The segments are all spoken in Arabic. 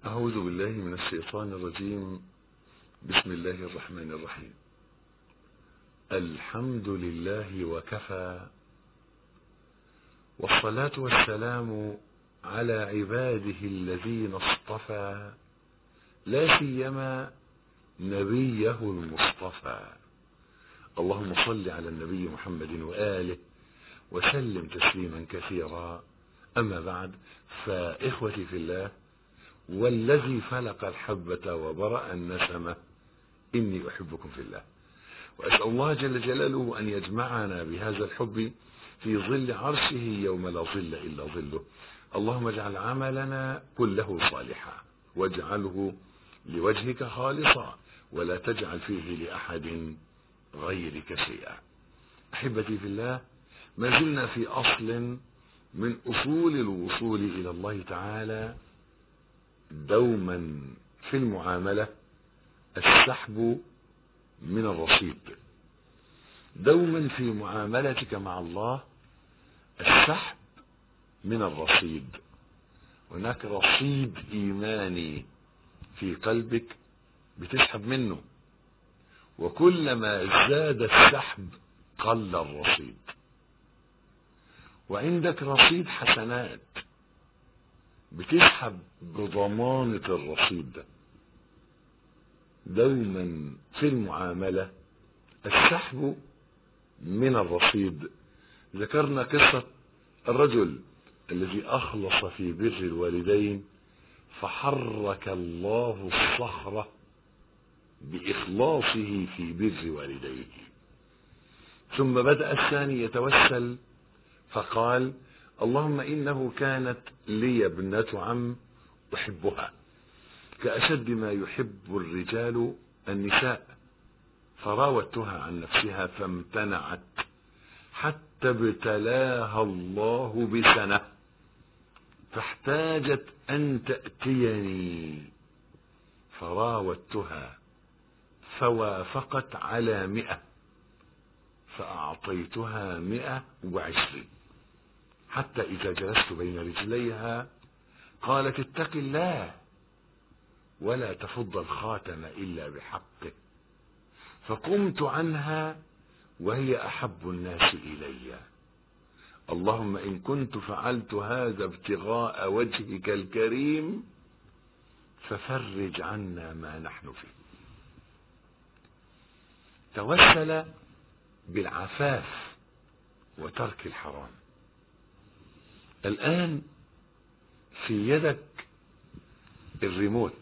أعوذ بالله من الشيطان الرجيم. بسم الله الرحمن الرحيم. الحمد لله وكفى، والصلاة والسلام على عباده الذين اصطفى، لا سيما نبيه المصطفى. اللهم صل على النبي محمد وآله وسلم تسليما كثيرا. أما بعد، فإخوتي في الله، والذي فلق الحبة وبرأ النسمة إني أحبكم في الله، وأسأل الله جل جلاله أن يجمعنا بهذا الحب في ظل عرشه يوم لا ظل إلا ظله. اللهم اجعل عملنا كله صالحا، واجعله لوجهك خالصا، ولا تجعل فيه لأحد غيرك شيئا. أحبتي في الله، ما زلنا في أصل من أصول الوصول إلى الله تعالى دوما في المعاملة: السحب من الرصيد. دوما في معاملتك مع الله السحب من الرصيد. هناك رصيد إيماني في قلبك بتسحب منه، وكلما زاد السحب قل الرصيد. وعندك رصيد حسنات بتسحب بضمانة الرصيد ده. دوما في المعاملة السحب من الرصيد. ذكرنا قصة الرجل الذي أخلص في بر الوالدين فحرك الله الصخرة بإخلاصه في بر والديه. ثم بدأ الثاني يتوسل فقال: اللهم إنه كانت لي ابنة عم أحبها كأشد ما يحب الرجال النساء، فراودتها عن نفسها فامتنعت حتى ابتلاها الله بسنة، فاحتاجت أن تأتيني، فراودتها فوافقت على 100، فأعطيتها 120، حتى إذا جلست بين رجليها قالت: اتق الله ولا تفض الخاتم إلا بحقه، فقمت عنها وهي أحب الناس إلي. اللهم إن كنت فعلت هذا ابتغاء وجهك الكريم ففرج عنا ما نحن فيه. توسل بالعفاف وترك الحرام. الآن في يدك الريموت،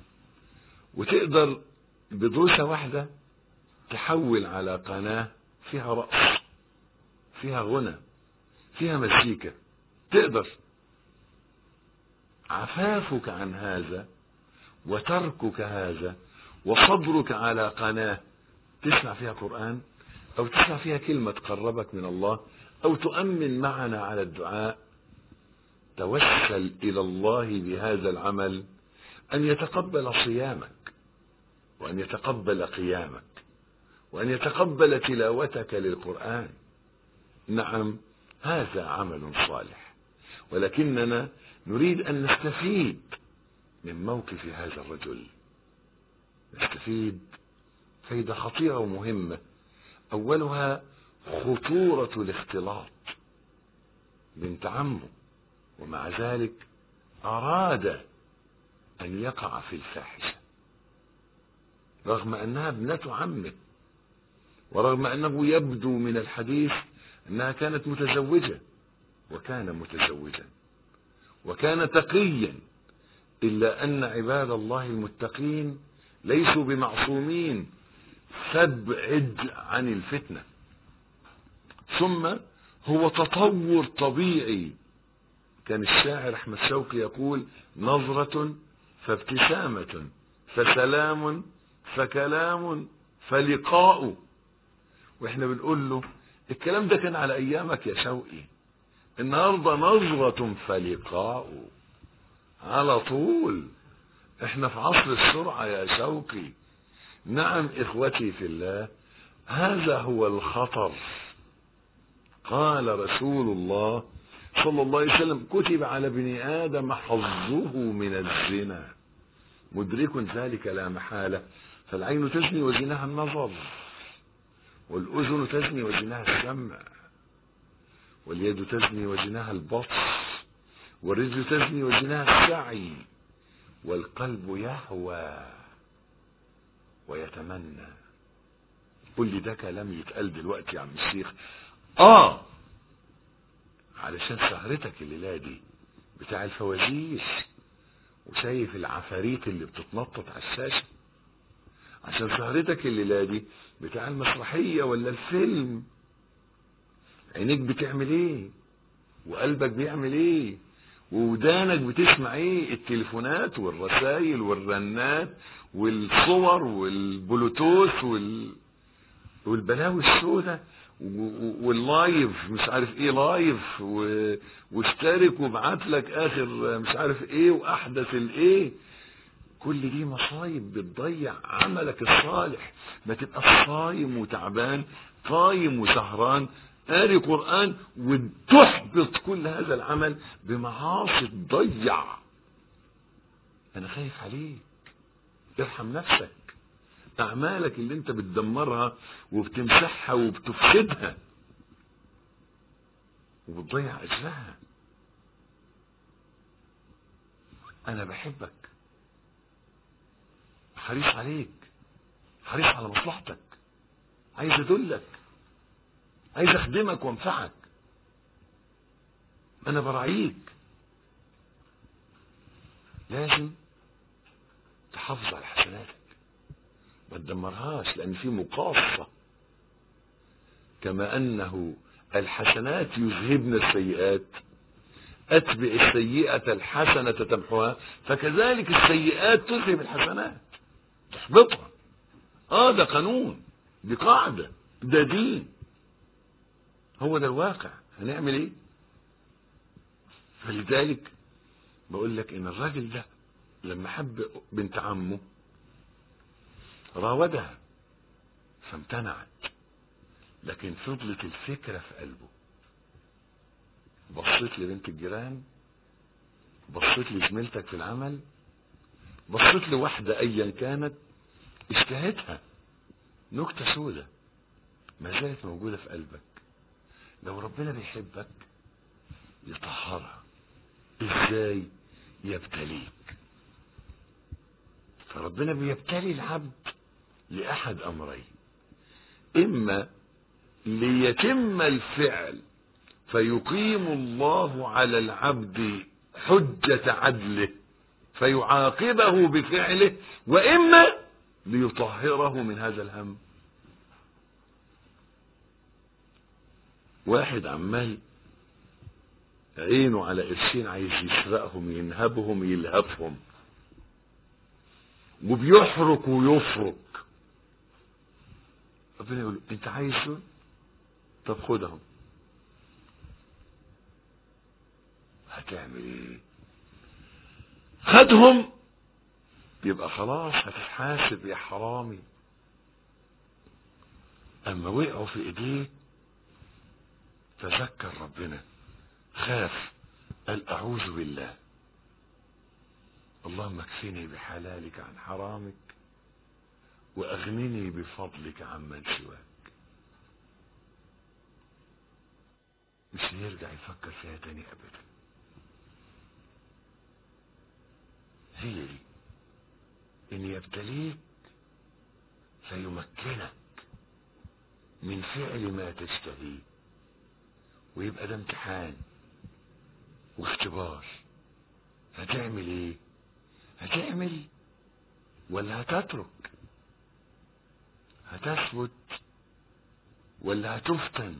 وتقدر بدوسة واحدة تحول على قناة فيها رقص، فيها غنى، فيها مزيكا. تقدر. عفافك عن هذا وتركك هذا وصبرك على قناة تسمع فيها قرآن، أو تسمع فيها كلمة تقربك من الله، أو تؤمن معنا على الدعاء. توسل إلى الله بهذا العمل أن يتقبل صيامك، وأن يتقبل قيامك، وأن يتقبل تلاوتك للقرآن. نعم، هذا عمل صالح، ولكننا نريد أن نستفيد من موقف هذا الرجل. نستفيد فائدة خطيرة ومهمة. أولها خطورة الاختلاط. بنت عمه، ومع ذلك أراد أن يقع في الفاحشة رغم أنها ابنة عمه، ورغم أنه يبدو من الحديث أنها كانت متزوجة، وكان متزوجا، وكان تقيا، إلا أن عباد الله المتقين ليسوا بمعصومين، فابعد عن الفتنة. ثم هو تطور طبيعي. كان الشاعر أحمد شوقي يقول: نظرة فابتسامة فسلام فكلام فلقاء. واحنا بنقول له الكلام ده كان على ايامك يا شوقي، النهارده نظرة فلقاء على طول. احنا في عصر السرعة يا شوقي. نعم إخوتي في الله، هذا هو الخطر. قال رسول الله صلى الله عليه وسلم: كتب على ابن آدم حظه من الزنا. مدرك ذلك لا محالة. فالعين تزني وزناها النظر، والأذن تزني وزناها السمع، واليد تزني وزناها البطش، والرجل تزني وزناها السعي، والقلب يهوى ويتمنى. قل لي ده كلام يتقال دلوقتي يا عم الشيخ؟ علشان سهرتك الليلة دي بتاع الفوازير وشايف العفاريت اللي بتتنطط على الشاشة، عشان سهرتك الليلة دي بتاع المسرحية ولا الفيلم، عينيك بتعمل ايه وقلبك بيعمل ايه وودانك بتسمع ايه، التليفونات والرسائل والرنات والصور والبلوتوث والبلاوي السوداء واللايف مش عارف ايه لايف واشترك وابعت لك اخر مش عارف ايه واحدث الايه. كل دي مصايب بتضيع عملك الصالح. ما تبقى صايم وتعبان، قايم وسهران قاري قرآن وتحبط كل هذا العمل بمعاصي تضيع. انا خايف عليك، ارحم نفسك. اعمالك اللي انت بتدمرها وبتمسحها وبتفسدها وبتضيع اجرها. انا بحبك، حريص عليك، حريص على مصلحتك، عايز ادلك، عايز اخدمك وانفعك، انا براعيك. لازم تحافظ على حسناتك، ما تدمرهاش، لان في مقاصة. كما انه الحسنات يذهبن السيئات، اتبع السيئة الحسنة تمحوها، فكذلك السيئات تذهب الحسنات تحبطها. ده قانون، دي قاعدة، ده دين، هو ده الواقع. هنعمل ايه؟ فلذلك بقول لك ان الراجل ده لما حب بنت عمه راودها فامتنعت، لكن فضلت الفكرة في قلبه. بصيت لبنت الجيران، بصيت لزميلتك في العمل، بصيت لواحدة ايا كانت اشتهتها، نكتة سودة ما زالت موجودة في قلبك. لو ربنا بيحبك يطهرها. ازاي؟ يبتليك. فربنا بيبتلي العبد لأحد أمرين: إما ليتم الفعل فيقيم الله على العبد حجة عدله فيعاقبه بفعله، وإما ليطهره من هذا الهم. واحد عمال عينه على قرشين عايز يسرقهم ينهبهم يلهفهم وبيحرك ويفرك، ربنا يقول انت عايز دول؟ طب خدهم. هتعمل ايه؟ خدهم يبقى خلاص هتتحاسب يا حرامي. اما وقعوا في ايديك تذكر ربنا، خاف، قال اعوذ بالله، اللهم اكفني بحلالك عن حرامك واغنني بفضلك عمن سواك. مش هيرجع يفكر فيها تاني ابدا. هي دي ان يبتليك فيمكنك من فعل ما تشتهيه، ويبقى ده امتحان واختبار. هتعمل ايه؟ هتعمل ولا هتترك؟ هتثبت ولا هتفتن؟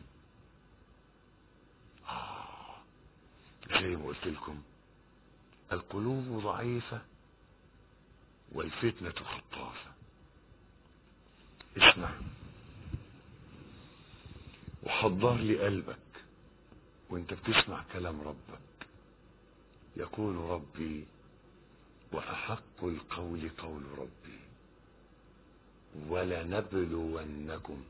زي ما قلت لكم القلوب ضعيفة والفتنة خطافة. اسمع وحضر لي قلبك وانت بتسمع كلام ربك. يقول ربي وأحق القول قول ربي ولنبلونكم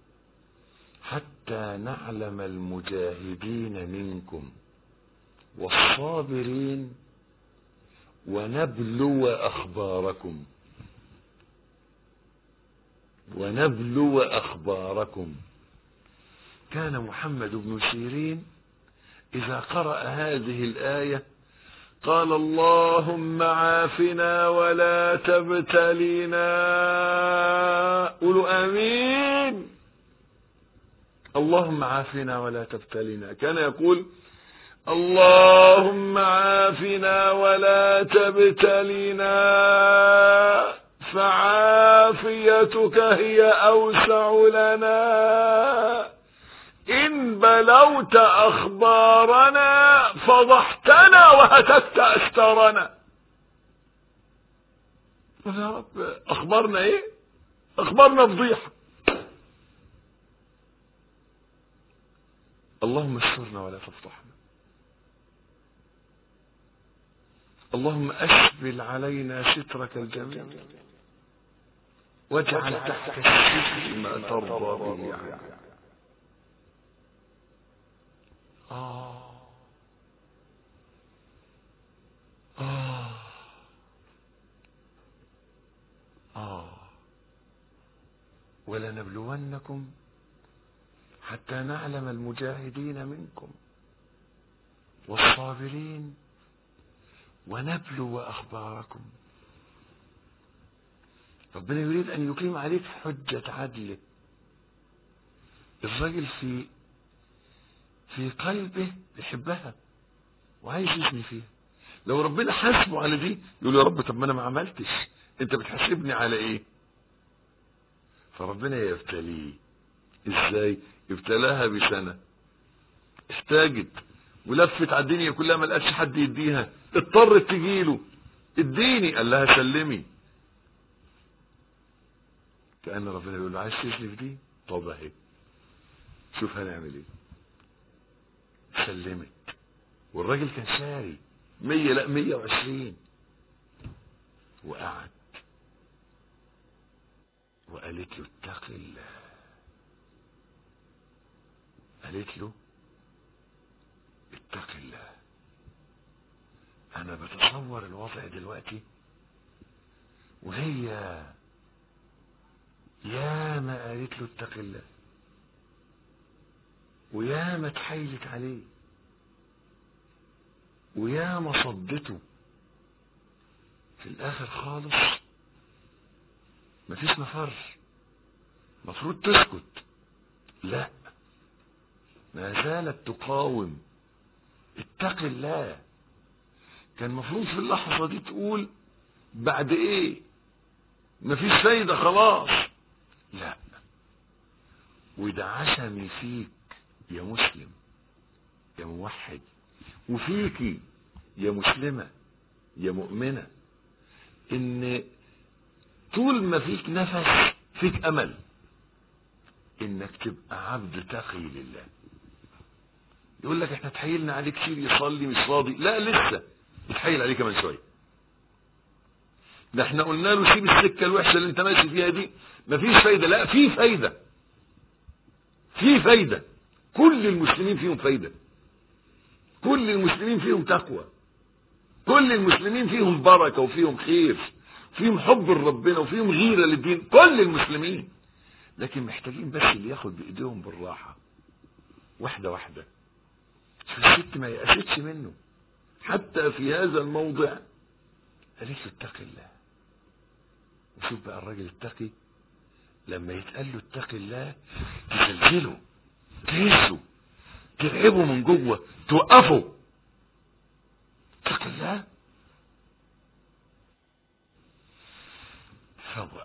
حتى نعلم المجاهدين منكم والصابرين ونبلو أخباركم. ونبلو أخباركم. كان محمد بن سيرين إذا قرأ هذه الآية قال اللهم عافنا ولا تبتلينا. قولوا آمين. اللهم عافنا ولا تبتلينا. كان يقول اللهم عافنا ولا تبتلينا فعافيتك هي أوسع لنا. إن بلوت أخبارنا فضحتنا وهتكت أسترنا. يا رب أخبارنا إيه؟ أخبارنا فضيحة. اللهم استرنا ولا تفضحنا. اللهم أسبل علينا سترك الجميل واجعل تحت الستر ما ترضى به عنك. ولنبلونكم حتى نعلم المجاهدين منكم والصابرين ونبلو أخباركم. ربنا يريد أن يقيم عليك حجة عدله. الرجل في قلبه يحبها وعايز يزني فيها. لو ربنا حاسبه على دي يقول يا رب طب ما انا ما عملتش، انت بتحاسبني على ايه؟ فربنا يبتليه. ازاي؟ ابتلاها بسنة احتاجت ولفت على الدنيا كلها ما لقتش حد يديها، اضطرت تجيله اديني، قال لها سلمي. كأن ربنا يقول له عايز تسلف دي؟ طب اهي شوف هنعمل ايه. سلمت والراجل كان شاري 100 لا 120 وقعد وقالت له اتق الله. قالت له اتق الله. انا بتصور الوضع دلوقتي وهي يا ما قالت له اتق الله ويا ما اتحايلت عليه ويا ما صدته. في الاخر خالص مفيش مفر، مفروض تسكت، لا ما زالت تقاوم. اتق الله. كان مفروض في اللحظة دي تقول بعد ايه؟ مفيش فايدة خلاص. لا، وده عشمي فيك يا مسلم يا موحد، وفيكي يا مسلمة يا مؤمنة، ان طول ما فيك نفس فيك امل انك تبقى عبد تقي لله. يقول لك احنا تحيلنا عليك كتير يصلي مش راضي، لا لسه يتحيل عليك كمان شويه. ده احنا قلنا له سيب السكه الوحشه اللي انت ماشي فيها دي مفيش فايده، لا في فايده، في فايده. كل المسلمين فيهم فايده، كل المسلمين فيهم تقوى، كل المسلمين فيهم بركه وفيهم خير، فيهم حب لربنا وفيهم غيره للدين، كل المسلمين. لكن محتاجين بس اللي ياخد بايديهم بالراحه واحده واحده. الست ما يأستش منه حتى في هذا الموضع، قالت له اتق الله. وشوف بقى الراجل التقي لما يتقال له اتق الله تزلزله، تهزه، ترعبه من جوه، توقفه. اتق الله. فوق.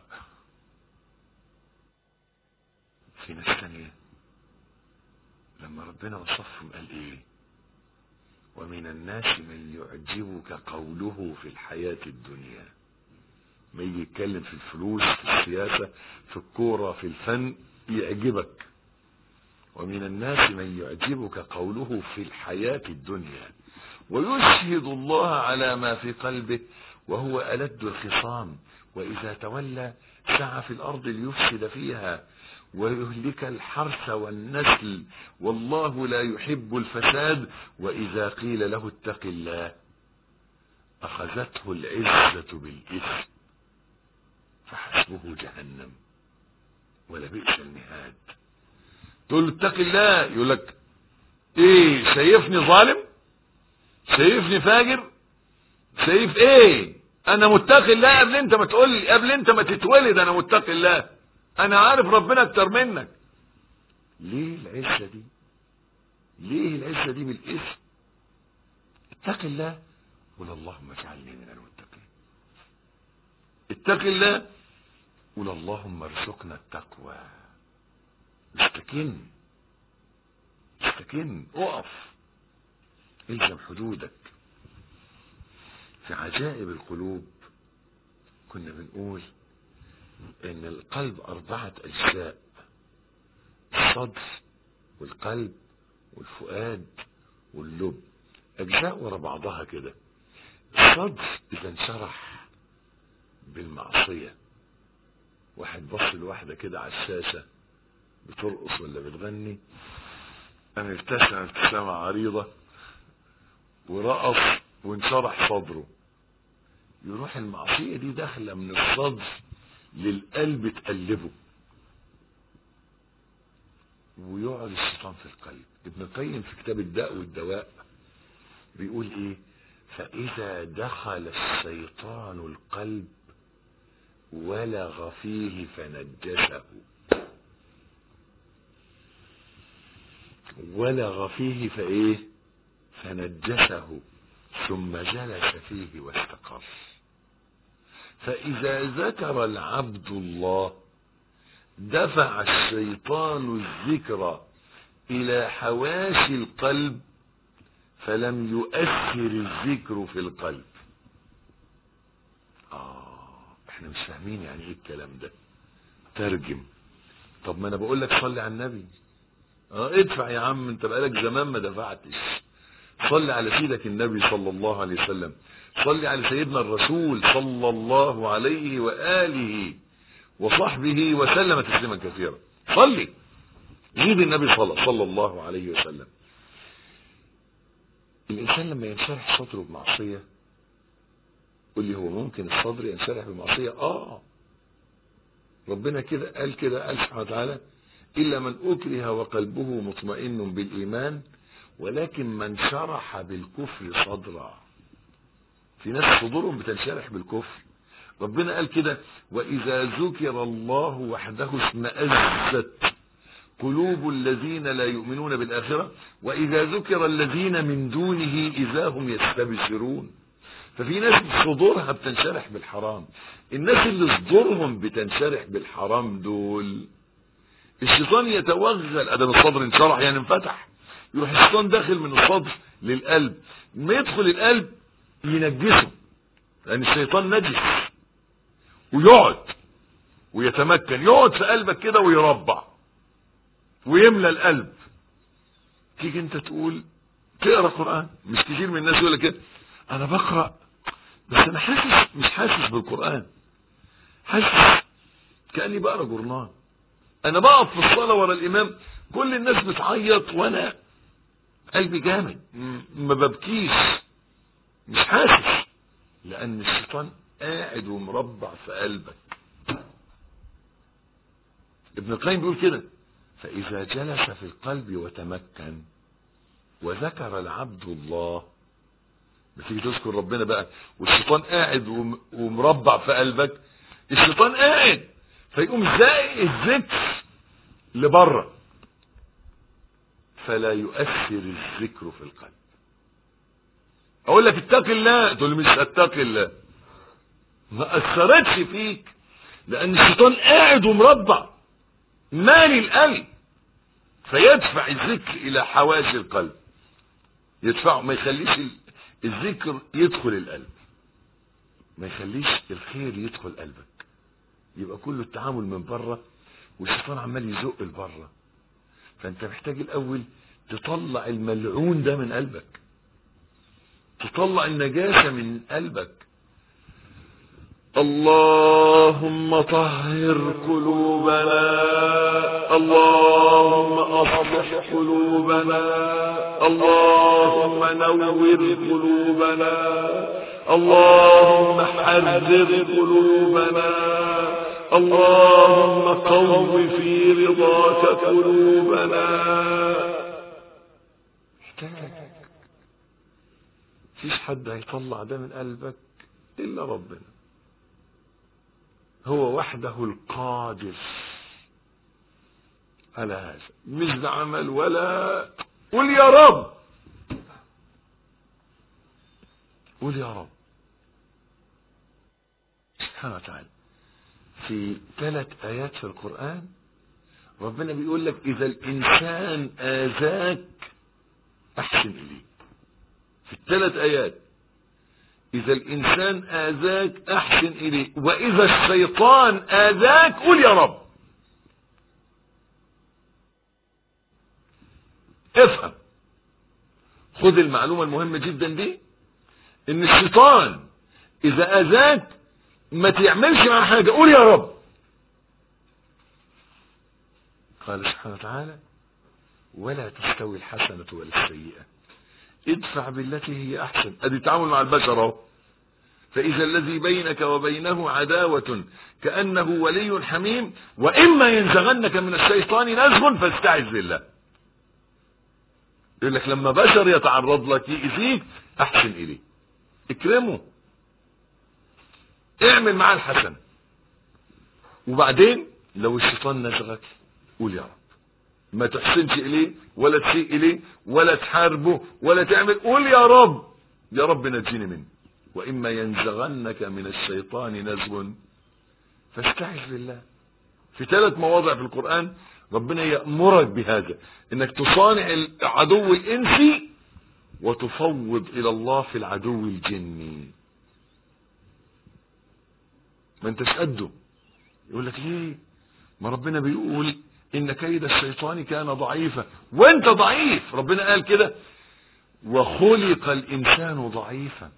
في ناس تانية لما ربنا وصفهم قال ايه؟ ومن الناس من يعجبك قوله في الحياة الدنيا. ما يجي يتكلم في الفلوس، في السياسة، في الكورة، في الفن، يعجبك. ومن الناس من يعجبك قوله في الحياة الدنيا ويشهد الله على ما في قلبه وهو ألد الخصام وإذا تولى سعى في الأرض ليفسد فيها ويهلك الحرث والنسل والله لا يحب الفساد. وإذا قيل له اتق الله أخذته العزة بالإثم فحسبه جهنم ولبئس المهاد. تقول له اتق الله، يقول لك ايه؟ شايفني ظالم؟ شايفني فاجر؟ شايف ايه؟ انا متقي الله قبل انت ما تقول لي، قبل انت ما تتولد انا متقي الله، انا عارف ربنا اكتر منك. ليه العزة دي؟ ليه العزة دي بالاسم؟ اتق الله، قل اللهم اجعلني من المتقين. اتق الله، قل اللهم ارزقنا التقوى. استكن، استكن، اقف، الزم حدودك. في عجائب القلوب كنا بنقول ان القلب 4 اجزاء: الصدر والقلب والفؤاد واللب، اجزاء ورا بعضها كده. الصدر اذا انشرح بالمعصية، واحد بص لواحدة كده على الشاشة بترقص ولا بتغني، قام ابتسم ابتسامة عريضة ورقص وانشرح صدره، يروح المعصية دي داخلة من الصدر للقلب تقلبه، ويقعد الشيطان في القلب. ابن القيم في كتاب الداء والدواء بيقول ايه؟ فإذا دخل الشيطان القلب ولغ فيه فنجسه، ولغ فيه فايه؟ فنجسه، ثم جلس فيه واستقر. فإذا ذكر العبد الله دفع الشيطان الذكر إلى حواشي القلب فلم يؤثر الذكر في القلب. احنا مش فاهمين يعني ايه الكلام ده. ترجم. طب ما انا بقول لك صلي على النبي. ادفع يا عم، انت بقالك زمان ما دفعتش. صلي على سيدك النبي صلى الله عليه وسلم، صلي على سيدنا الرسول صلى الله عليه وآله وصحبه وسلم تسليما كثيرا. صلي، زيد النبي صلى الله عليه وسلم. الإنسان لما ينشرح صدره بمعصية، قل لي هو ممكن الصدر ينشرح بمعصية؟ ربنا كده قال، كده قال سبحانه وتعالى: إلا من أكره وقلبه مطمئن بالإيمان ولكن من شرح بالكفر صدرا. في ناس صدورهم بتنشرح بالكفر. ربنا قال كده: وإذا ذكر الله وحده اشمأزت قلوب الذين لا يؤمنون بالآخرة وإذا ذكر الذين من دونه إذا هم يستبشرون. ففي ناس صدورها بتنشرح بالحرام. الناس اللي صدورهم بتنشرح بالحرام دول الشيطان يتوغل. ادم الصدر انشرح يعني انفتح، يروح الشيطان داخل من الصدر للقلب، ما يدخل القلب ينجسه، لان الشيطان نجس، ويقعد ويتمكن، يقعد في قلبك كده ويربع ويملى القلب. تيجي انت تقول تقرا قران، مش كتير من الناس يقول لك كده: انا بقرا بس انا حاسس، مش حاسس بالقران، حاسس كاني بقرا جورنال. انا بقف في الصلاه ورا الامام كل الناس بتعيط وانا قلبي جامد، ما ببكيش، مش حاسس، لان الشيطان قاعد ومربع في قلبك. ابن القيم بيقول كده: فاذا جلس في القلب وتمكن وذكر العبد الله، بتيجي تذكر ربنا بقى والشيطان قاعد ومربع في قلبك، الشيطان قاعد فيقوم زائق الذكر لبره فلا يؤثر الذكر في القلب. اقول لك اتق الله، تقول لي مش اتق الله، ما اثرتش فيك لان الشيطان قاعد ومربع مالي القلب، فيدفع الذكر الى حواشي القلب، يدفعه، ما يخليش الذكر يدخل القلب، ما يخليش الخير يدخل قلبك. يبقى كله التعامل من بره والشيطان عمال يزق لبره. فانت محتاج الاول تطلع الملعون ده من قلبك، تطلع النجاسة من قلبك. اللهم طهر قلوبنا، اللهم اصلح قلوبنا، اللهم نور قلوبنا، اللهم حرر قلوبنا، اللهم قو في رضاك قلوبنا. مفيش حد هيطلع ده من قلبك إلا ربنا، هو وحده القادر على هذا، مش بعمل ولا. قل يا رب، قل يا رب سبحانه وتعالى. في 3 آيات في القرآن ربنا بيقول لك إذا الإنسان آذاك أحسن إليه. في 3 آيات، إذا الإنسان آذاك أحسن إليه، وإذا الشيطان آذاك قل يا رب. افهم، خذ المعلومة المهمة جدا دي، إن الشيطان إذا آذاك ما تعملش معاه حاجة، قول يا رب. قال سبحانه وتعالى ولا تستوي الحسنة ولا السيئة ادفع بالتي هي أحسن. أدي تعامل مع البشر اهو. فإذا الذي بينك وبينه عداوة كأنه ولي حميم وإما ينزغنك من الشيطان نزغ فاستعذ بالله. يقول لك لما بشر يتعرض لك يأذيك أحسن إليه، اكرمه، اعمل معاه الحسن. وبعدين لو الشيطان نزغك قول يا رب، ما تحسنش إليه ولا تسيء إليه ولا تحاربه ولا تعمل، قول يا رب، يا رب نجيني منه. وإما ينزغنك من الشيطان نزغ فاستعذ بالله. في 3 مواضع في القرآن ربنا يأمرك بهذا، انك تصانع العدو الانسي وتفوض الى الله في العدو الجني. ما انتش قده. يقول لك ليه؟ ما ربنا بيقول ان كيد الشيطان كان ضعيفا وانت ضعيف. ربنا قال كده وخلق الانسان ضعيفا.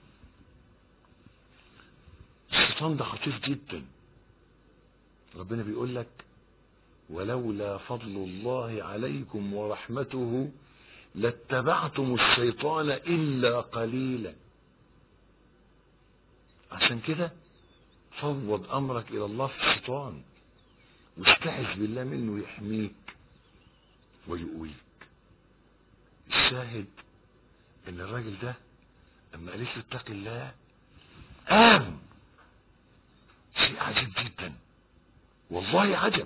الشيطان ده خطير جدا. ربنا بيقول لك ولولا فضل الله عليكم ورحمته لاتبعتم الشيطان إلا قليلا. عشان كده فوض أمرك إلى الله في الشيطان واستعذ بالله منه يحميك ويقويك. الشاهد ان الراجل ده اما قالت له اتق الله قام. شيء عجيب جدا والله، عجب.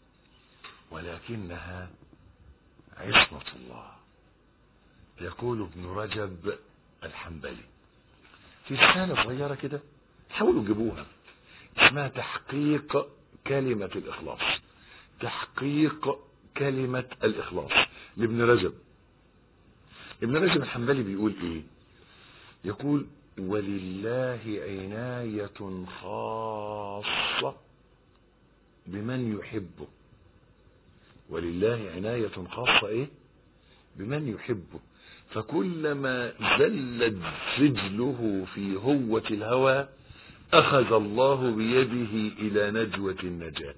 ولكنها عصمة الله. يقول ابن رجب الحنبلي في رسالة صغيرة كده، حاولوا تجيبوها، اسمها تحقيق كلمة الإخلاص. تحقيق كلمة الإخلاص لابن رجب. ابن رجب الحنبلي بيقول ايه؟ يقول ولله عناية خاصة بمن يحبه. ولله عناية خاصة ايه؟ بمن يحبه. فكلما زلت رجله في هوة الهوى اخذ الله بيده الى نجوة النجاة.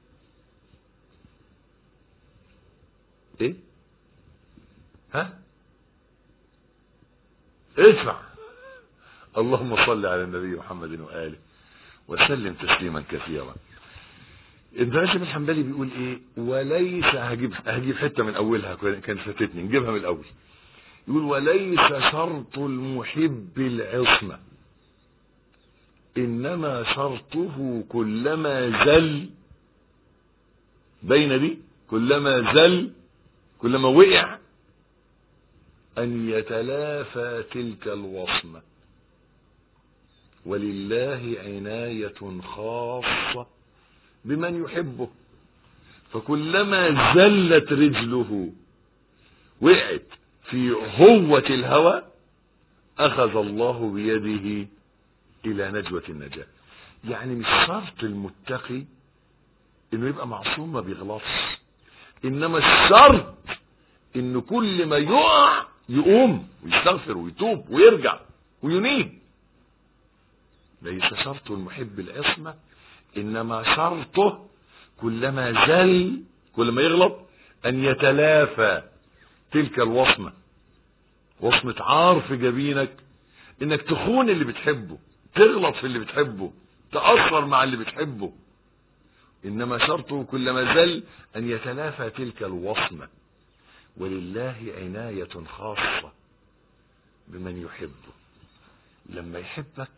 ايه؟ ها؟ ادفع. اللهم صل على النبي محمد وآله وسلم تسليما كثيرا. ابن رجب الحنبلي بيقول ايه؟ وليس، هجيب حتة من اولها كانت فاتتني، نجيبها من الاول. يقول وليس شرط المحب العصمة، انما شرطه كلما زل، بين دي كلما زل كلما وقع ان يتلافى تلك الوصمة. ولله عناية خاصة بمن يحبه. فكلما زلت رجله وقعت في هوة الهوى اخذ الله بيده الى نجوة النجاة. يعني مش شرط المتقي انه يبقى معصوم ما بيغلطش، انما الشرط انه كل ما يقع يقوم ويستغفر ويتوب ويرجع وينيب. ليس شرط المحب العصمة، انما شرطه كلما زل، كل ما يغلط، ان يتلافى تلك الوصمة. وصمة عار في جبينك انك تخون اللي بتحبه، تغلط في اللي بتحبه، تأثر مع اللي بتحبه، انما شرطه كلما زل ان يتلافى تلك الوصمة. ولله عناية خاصة بمن يحبه. لما يحبك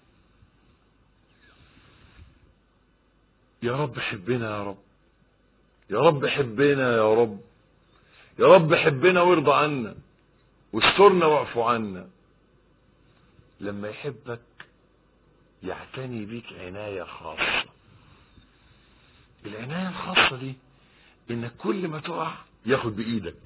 يا رب حبنا، يا رب، يا رب حبنا، يا رب، يا رب حبنا وارضى عنا واسترنا واعف عنا. لما يحبك يعتني بيك عناية خاصة. العناية الخاصة دي انك كل ما تقع ياخد بايدك،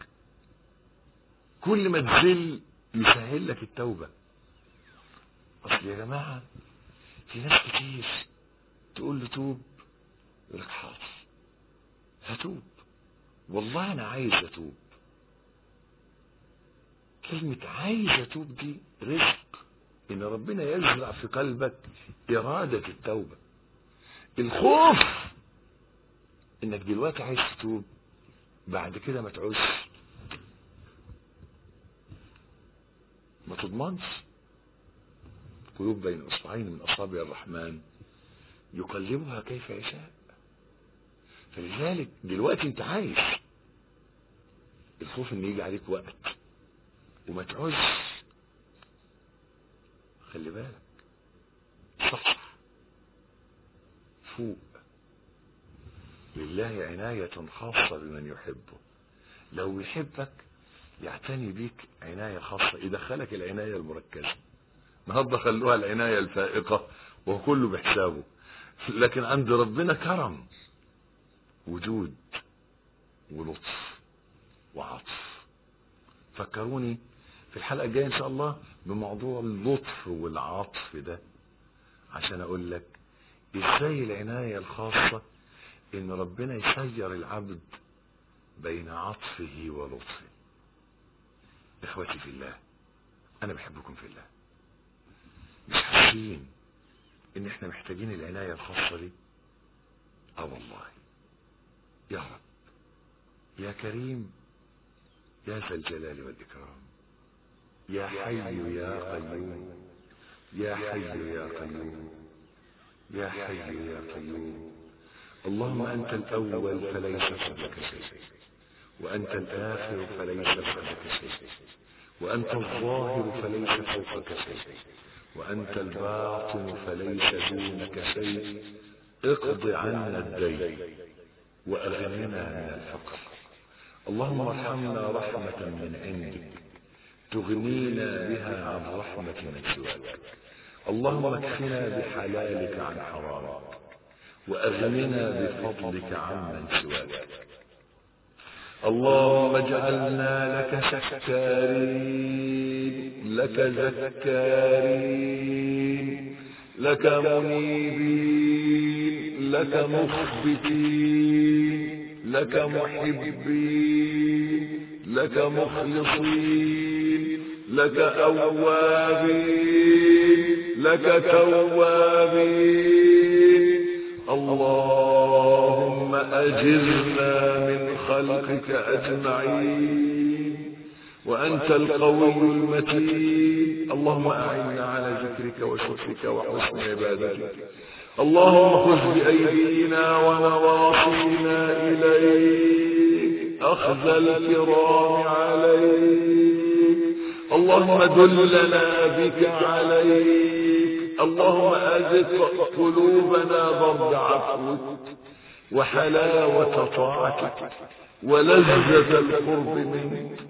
كل ما تزل يسهل لك التوبة. اصل يا جماعة في ناس كتير تقول له توب يقول لك حاضر هتوب، والله انا عايز اتوب. كلمة عايز اتوب دي رزق، ان ربنا يزرع في قلبك ارادة التوبة. الخوف انك دلوقتي عايز تتوب بعد كده ما تعوزش، ما تضمنش. قلوب بين اصبعين من اصابع الرحمن يقلبها كيف يشاء. فلذلك دلوقتي انت عايز، الخوف ان يجي عليك وقت وما تعوزش. خلي بالك، صح، فوق. لله عناية خاصة بمن يحبه. لو يحبك يعتني بيك عناية خاصة، يدخلك العناية المركزة. النهارده خلوها العناية الفائقة وهو كله بحسابه، لكن عند ربنا كرم، وجود ولطف وعطف. فكروني في الحلقة الجاية ان شاء الله بموضوع اللطف والعطف ده، عشان اقول لك ازاي العناية الخاصة ان ربنا يسير العبد بين عطفه ولطفه. اخوتي في الله، انا بحبكم في الله. مش حاسين ان احنا محتاجين العناية الخاصة دي؟ والله يا رب يا كريم يا ذا الجلال والإكرام، يا حي يا قيوم، يا حي يا قيوم، يا حي يا قيوم. اللهم أنت الأول فليس قبلك شيء، وأنت الآخر فليس بعدك شيء، وأنت الظاهر فليس فوقك شيء، وأنت الباطن فليس دونك شيء. اقض عنا الدين وأغننا من الفقر. اللهم ارحمنا رحمة من عندك تغنينا بها عن رحمة من سواك. اللهم اكفنا بحلالك عن حرامك وأغننا بفضلك عمن سواك. اللهم اجعلنا لك شكارين، لك ذكارين، لك منيبين، لك مخبتين، لك محبين، لك مخلصين، لك أوابين، لك توابين. اللهم أجرنا من خلقك أجمعين، وأنت القوي المتين. اللهم أعنا على ذكرك وشكرك وحسن عبادتك. اللهم خذ بأيدينا ونواصينا إليك أخذ الكرام عليك. اللهم دلنا بك عليك. اللهم أذق قلوبنا ضرب عفوك وحلاوة طاعتك ولذة القرب منك.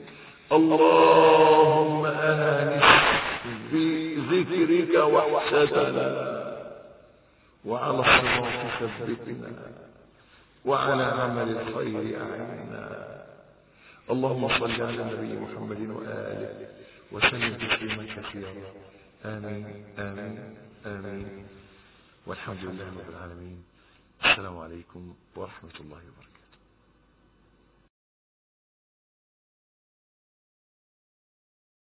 اللهم آنس بذكرك وحشتنا، وعلى الصراط ثبتنا، وعلى عمل الخير أعنا. اللهم صل على النبي محمد وآله وسلم تسليما كثيرا. آمين آمين آمين، والحمد لله رب العالمين. السلام عليكم ورحمة الله وبركاته.